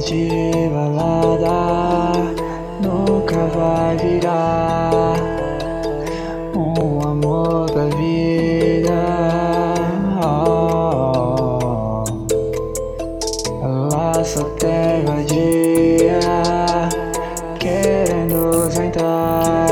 noite de balada nunca vai virar um amor da vida. Ela só tem vadia querendo sentar,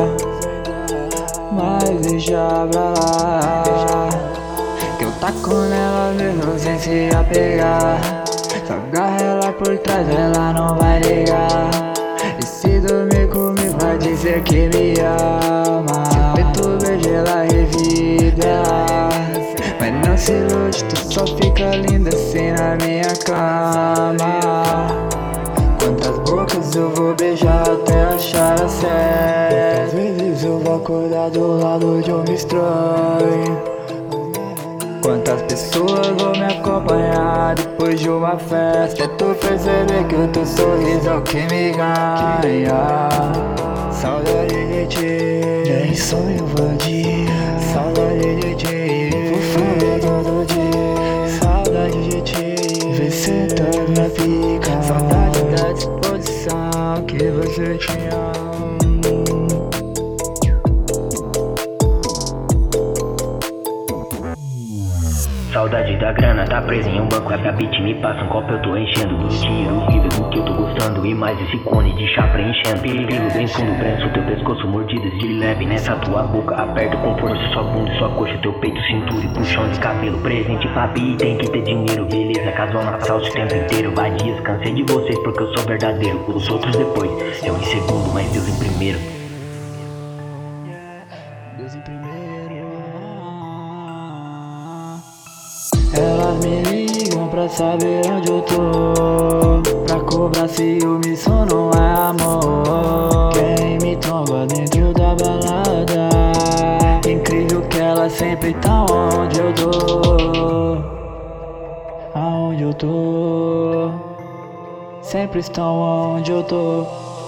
mas deixa pra lá, que eu taco nela mesmo sem se apegar. Só agarra ela por trás, ela não vai ligar. E se dormir comigo vai dizer que me ama. Se eu tento beijar ela revida ela, mas não se ilude, tu só fica linda assim na minha cama. Quantas bocas eu vou beijar até achar a certa? Quantas vezes eu vou acordar do lado de um estranho? Quantas pessoas vão me acompanhar depois de uma festa? É tu perceber que o teu sorriso é o que me ganha. Saudade de ti, nem sonho vadia. Saudade de ti, fofinha todo dia. Saudade de ti, vem sentando na pica. Saudade da disposição que você tinha. Saudade da grana, tá presa em um banco, abre a beat, me passa um copo, eu tô enchendo do dinheiro vivo do que eu tô gostando e mais esse cone de chá preenchendo. Perigo bem fundo, prenso teu pescoço, mordidas de leve nessa tua boca, aperta com força sua bunda e sua coxa, teu peito, cintura e puxão de cabelo. Presente papi, tem que ter dinheiro, beleza, casona, salsa o tempo inteiro. Vadias, cansei de vocês porque eu sou verdadeiro, os outros depois, eu em segundo, mas Deus em primeiro. Deus em primeiro. Elas me ligam pra saber onde eu tô, pra cobrar ciúme, isso não é amor. Quem me tromba dentro da balada, incrível que ela sempre tá onde eu tô. Aonde eu tô, sempre estão onde eu tô.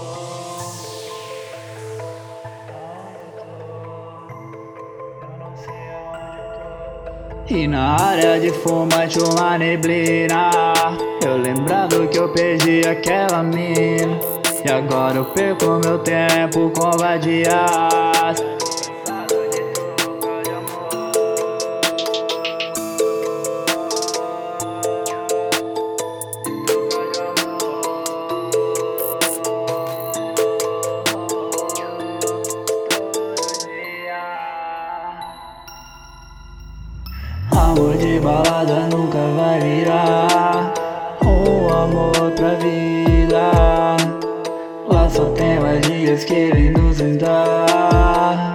E na área de fumante uma neblina, eu lembrando que eu perdi aquela mina, e agora eu perco meu tempo com vadias. Amor de balada nunca vai virar um amor pra vida. Lá só tem vadias querendo nos dar.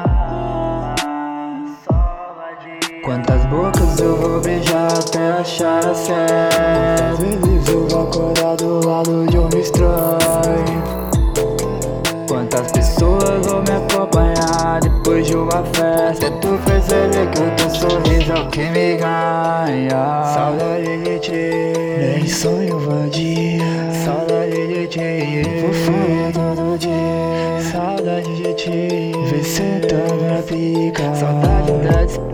Quantas bocas eu vou beijar até achar a certa? Quantas vezes eu vou acordar do lado de um estranho? Quantas pessoas vão me acompanhar depois de uma festa? É tu perceber que o teu sorriso é o que me ganha. Saudade de ti, nem sonho vadia. Saudade de ti, fofinha todo dia. Saudade de ti, vem sentando na pica. Saudade da